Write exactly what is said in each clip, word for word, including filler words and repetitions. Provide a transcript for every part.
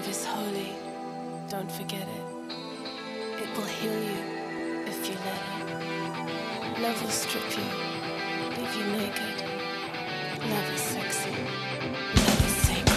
Love is holy, don't forget it. It will heal you if you let it. Love will strip you, leave you naked. Love is sexy, love is sacred.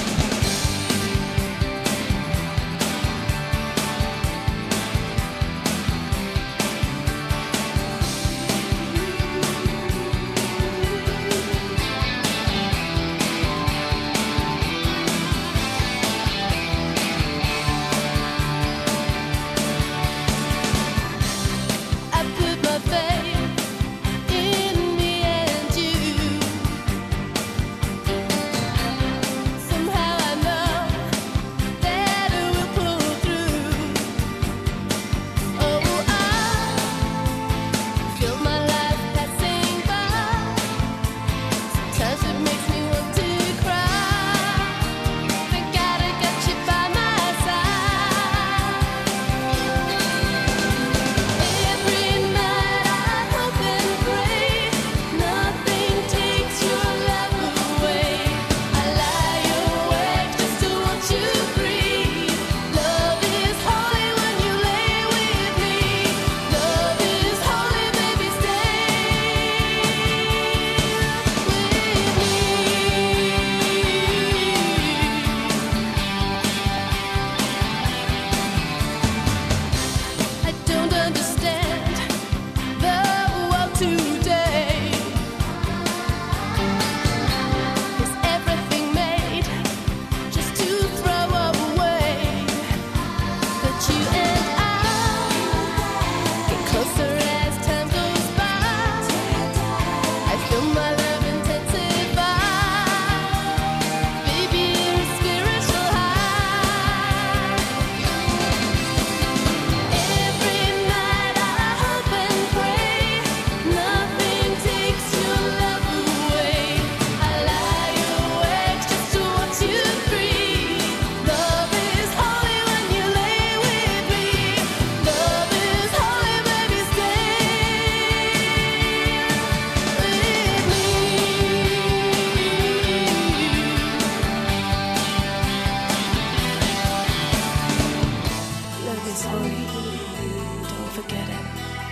Don't forget it.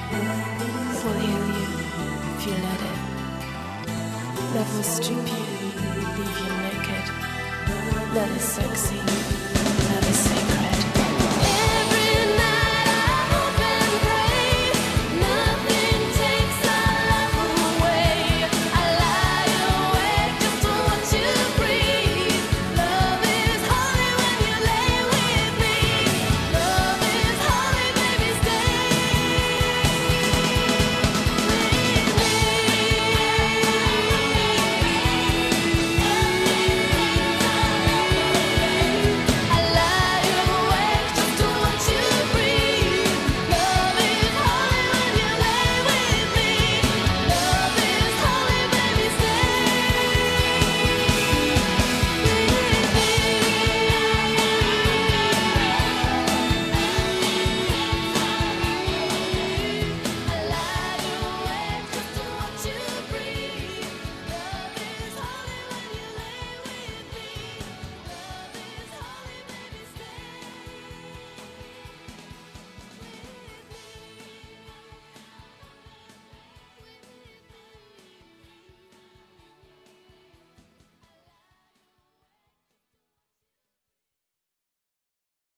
It will heal you if you let it. Love will strip you, leave you naked. Love is sexy.